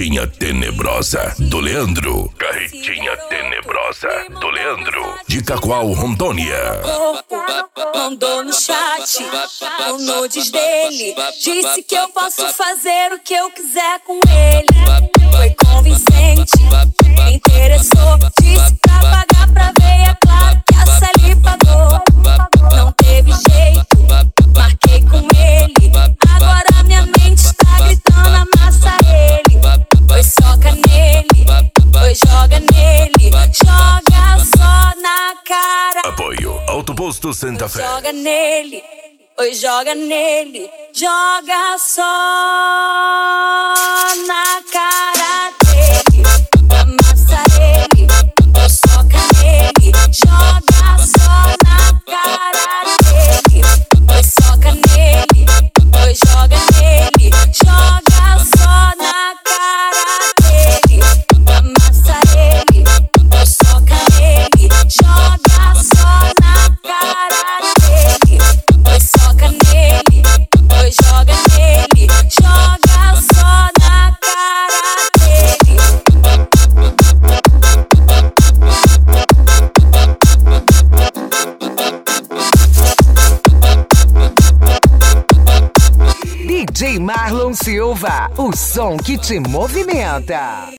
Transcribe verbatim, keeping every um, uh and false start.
Carretinha Tenebrosa do Leandro. Carretinha Tenebrosa do Leandro. De Cacoal, Rondônia. Mandou no chat o nudes dele. Disse que eu posso fazer o que eu quiser com ele. Foi convincente, me interessou. Disse pra pagar pra ver, é claro que a Sally pagou. Não teve jeito, marquei com ele. Agora minha mente está gritando, amassa ele. Foi soca nele, foi joga nele. Joga só na cara. Apoio Auto Posto Santa Fé. Joga nele, foi joga nele. Joga só na cara dele. Amassa ele, foi soca nele. Joga só na cara dele. Foi soca nele, foi joga nele. Joga só na cara dele. Amassa ele, foi soca nele. Joga só na cara dele. Foi soca nele, foi joga nele. Joga só na cara dele. D J Marlon Silva, o som que te movimenta.